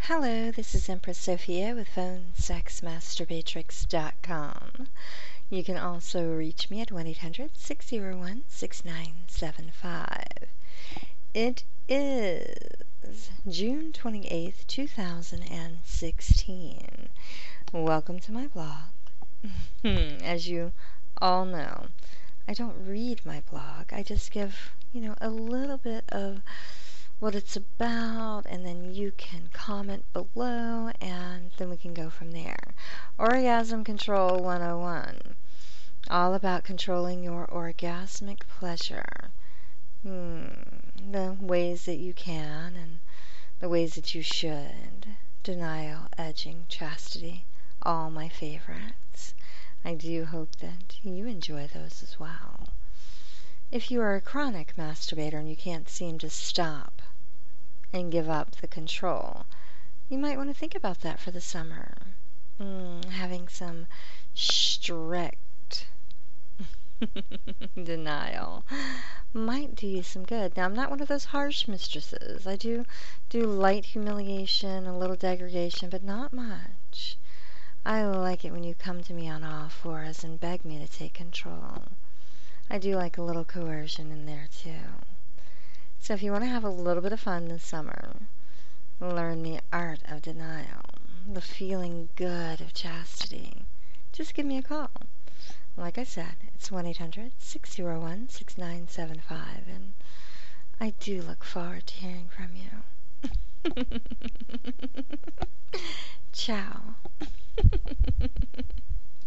Hello, this is Empress Sophia with PhoneSexMasturbatrix.com. You can also reach me at 1-800-601-6975. It is June 28th, 2016. Welcome to my blog. As you all know, I don't read my blog. I just give, a little bit of what it's about, and then you can comment below, and then we can go from there. Orgasm Control 101. All about controlling your orgasmic pleasure. The ways that you can and the ways that you should. Denial, edging, chastity. All my favorites. I do hope that you enjoy those as well. If you are a chronic masturbator and you can't seem to stop and give up the control, you might want to think about that for the summer. Having some strict denial might do you some good. Now, I'm not one of those harsh mistresses. I do light humiliation, a little degradation, but not much. I like it when you come to me on all fours and beg me to take control. I do like a little coercion in there, too. So if you want to have a little bit of fun this summer, learn the art of denial, the feeling good of chastity, just give me a call. Like I said, it's 1-800-601-6975, and I do look forward to hearing from you. Ciao.